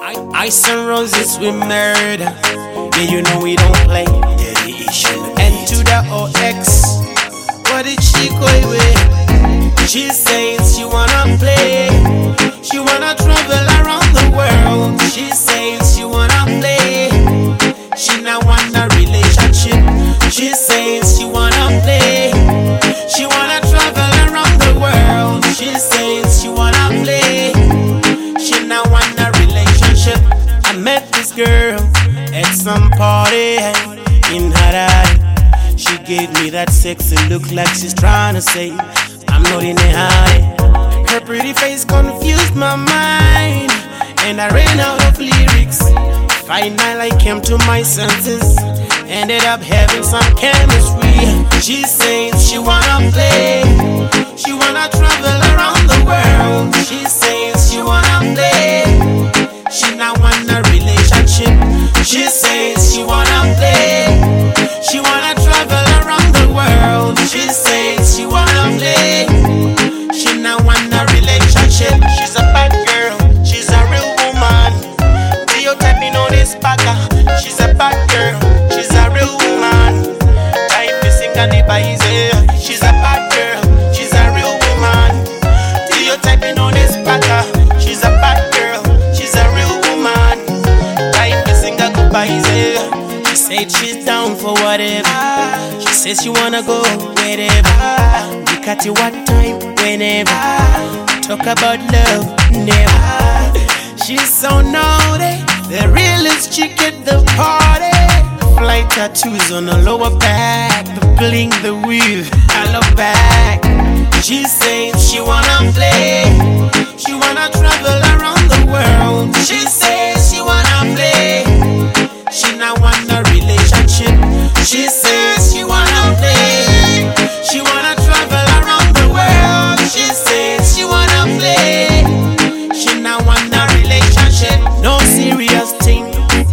Ice and roses we murder. Yeah, you know we don't play. And to the OX, what did she go with? She says she wanna play. She wanna travel around the world. She says she wanna play. She not want a relationship. She says she wanna play. She wanna travel around the world. She says she wanna play. She not want a relationship. I met this girl at some party in Harare. She gave me that sexy look like she's trying to say I'm not in a hurry. Her pretty face confused my mind, and I ran out of lyrics. Finally I came to my senses, ended up having some chemistry. She says she wanna play. She wanna travel around the world. She says she wanna play. She not want a relationship. She says she wanna play. She wanna travel around the world. She says she wanna play. She not want a relationship. She's a bad girl. She's a real woman. Stereotyping on this packer. She's a bad girl. She's a real woman. Type is easy. She's a bad girl. She's a real woman. Stereotyping on this packer. She's a bad girl. She's a real woman. Type is easy. She said she's down for whatever. She says she wanna go wherever. We cut you what time, whenever. Talk about love, never. She's so naughty, the realest chick at the party. Flight tattoos on her lower back, the bling, the weave, I love back. She says she wanna play. She wanna travel around the world. She says she wanna play. She not want a relationship. She says she wanna play. She wanna travel around the world. She says she wanna play. She not want a relationship. No serious thing,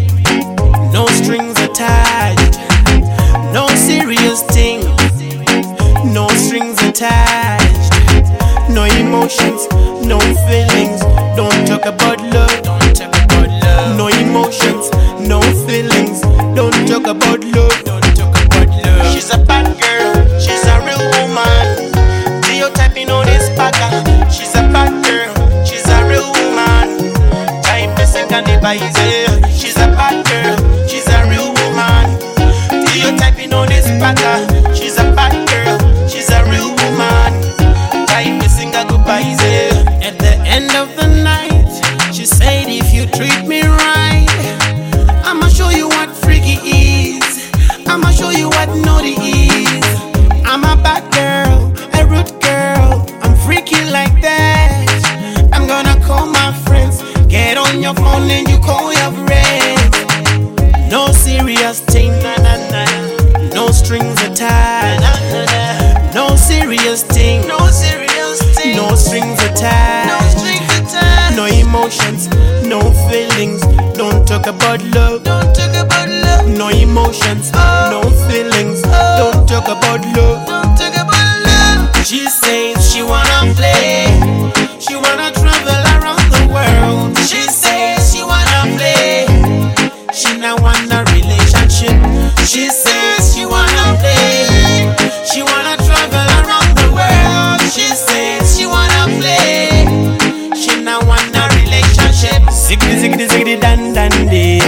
no strings attached. No serious thing, no strings attached. No emotions, no feelings. Don't talk about love. Don't talk about love. No emotions, no feelings. Don't talk about love. Don't talk about love. She's a bad girl. She's a real woman. Stereotyping on this packer. She's a bad girl. She's a real woman. Type is easy. She's a bad girl. She's a real woman. Stereotyping on this packer. She's a bad girl. She's a real woman. Type is easy. At the end of the night, she said, if you treat me right, I'ma show you what freaky is. I'ma show you what naughty is. I'm a bad girl, a rude girl. I'm freaky like that. I'm gonna call my friends. Get on your phone and you call your friends. No serious thing, nah, nah, nah. No strings attached. Nah, nah, nah. No serious thing, no serious thing. No strings attached. No strings attached. No emotions, no feelings. Don't talk about love. Don't talk about love. No emotions, no feelings. Don't talk about love. Don't talk about love. She says she wanna play. She wanna travel around the world. She says she wanna play. She not want a relationship. She says she wanna play. She wanna travel around the world. She says she wanna play. She not want a relationship. Ziggity ziggity ziggity dan dan day.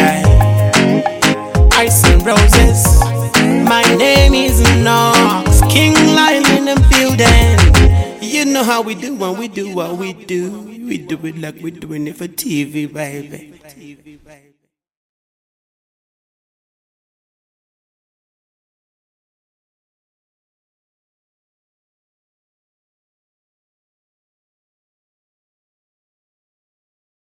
Ice and roses. My name is Knox, King Lion in the building. You know how we do when we do what we do. We do it like we're doing it for TV, baby.